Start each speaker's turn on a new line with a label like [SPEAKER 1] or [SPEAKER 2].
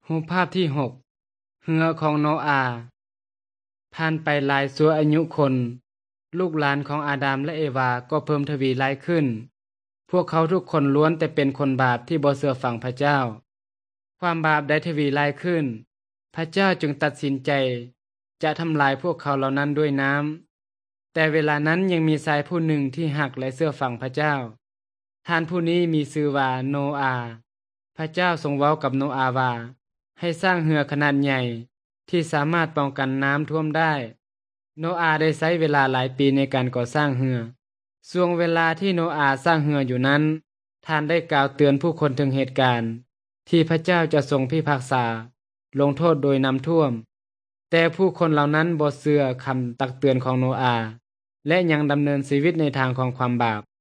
[SPEAKER 1] รูปภาพที่6เรือของโนอาห์ผ่านไปหลายสัวอายุคนลูกหลานของอาดามและเอวาก็เพิ่มทวีหลายขึ้นพวกเขาทุกคนล้วนแต่เป็นคนบาปที่บ่เชื่อฟังพระเจ้าความบาปได้ทวีหลายขึ้นพระเจ้าจึงตัดสินใจจะทำลายพวกเขาเหล่านั้นด้วยน้ำแต่เวลานั้นยังมีชายผู้หนึ่งที่หักและเชื่อฟังพระเจ้าท่านผู้นี้มีชื่อว่าโนอาห์พระเจ้าทรงเว้ากับโนอาห์ว่าให้สร้างเรือขนาดใหญ่ที่สามารถป้องกันน้ำท่วมได้โนอาห์ได้ใช้เวลาหลายปีในการก่อสร้างเรือช่วงเวลาที่โนอาห์สร้างเรืออยู่นั้นท่านได้กล่าวเตือนผู้คนถึงเหตุการณ์ที่พระเจ้าจะทรงพิพากษาลงโทษโดยน้ำท่วมแต่ผู้คนเหล่านั้นบ่เชื่อคำตักเตือนของโนอาห์และยังดำเนินชีวิตในทางของความบาป